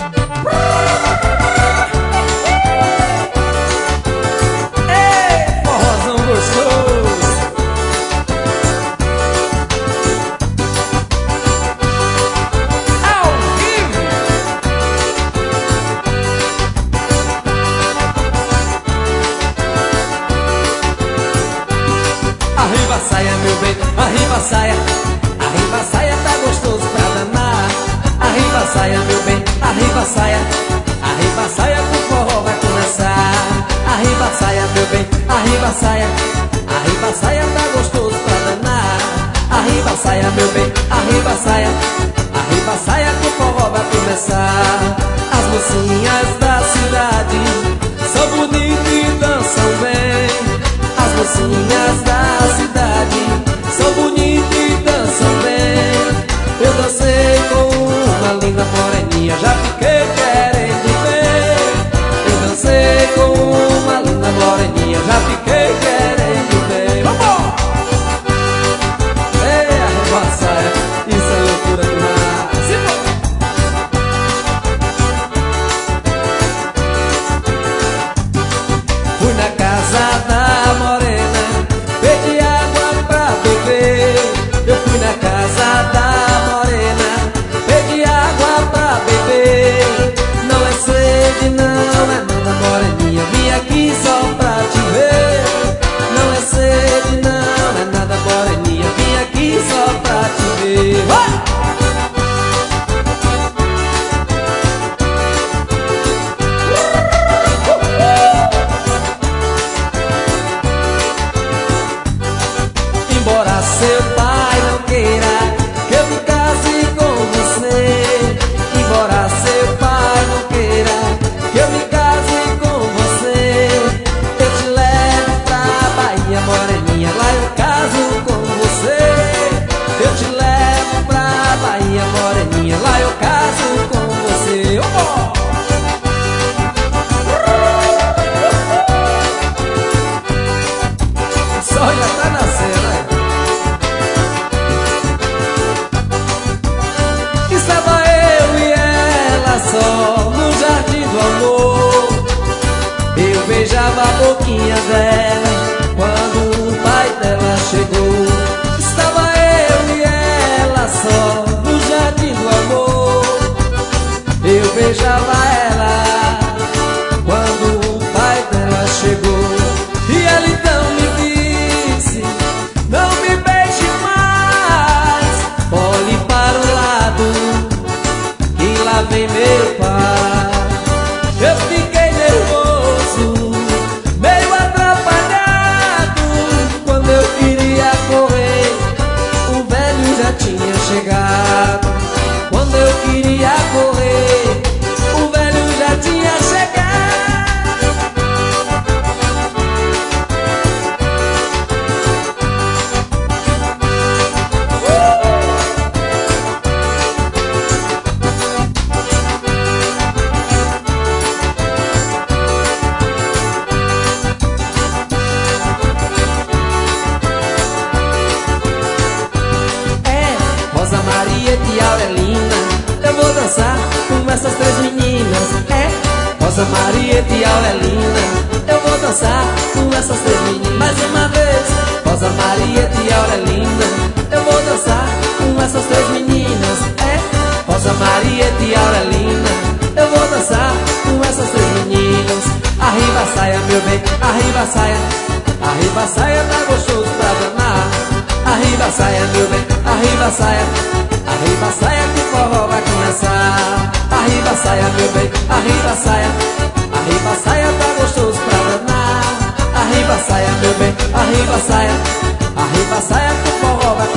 Arriba a saia, tá gostoso pra danar. Arriba a saia, meu bem, arriba a saia que o forró vai começar. Arriba a saia, meu bem, arriba a saia tá gostoso pra danar. Arriba a saia, meu bem, arriba a saia que o forró vai começar. As mocinhas da cidade são bonitas e dançam bem. As mocinhas da cidade são bonitas e dançam bem. Eu dancei com uma linda moreninha, já fiquei querendo ver. Eu dancei com uma linda moreninha, já fiquei querendo ver. Vamos! Ei, arreba a saia, isso é loucura demais. Fui na casa da morena, pedi água pra beber. Eu fui na casa da morena, pedi água pra beber. Não é sede, não é nada, moreninha, vim aqui só pra te ver. Não é sede, não é nada, moreninha, vim aqui só pra te ver. Embora seu pai não queira que eu me case com você, embora seu pai não queira que eu me case com você, eu te levo pra Bahia, moreninha, lá eu caso com você. Eu te levo pra Bahia, moreninha, lá eu caso com você. O sol já tá nascendo, né? Estava eu e ela só no jardim do amor. Eu beijava a boquinha dela quando o pai dela chegou. Estava eu e ela só no jardim do amor. Eu beijava ela quando o pai dela chegou. E ela então me disse: não me beije mais, olhe para o lado, e lá vem meu pai. Eu fiquei nervoso, meio atrapalhado. Quando eu queria correr, o velho já tinha chegado. Quando eu queria correr, o velho já tinha chegado. Rosa Maria e Aurelina, eu vou dançar com essas três meninas. Rosa Maria e Aurelina, eu vou dançar com essas três meninas. Mais uma vez, Rosa Maria e Aurelina, eu vou dançar com essas três meninas. Rosa Maria e Aurelina, eu vou dançar com essas três meninas. Arriba a saia, meu bem, arriba a saia tá gostoso pra danar. Arriba a saia, meu bem, arriba a saia que o forró vai começar. Arriba a saia, meu bem, arriba a saia tá gostoso pra danar. Arriba a saia, meu bem, arriba a saia que o forró vai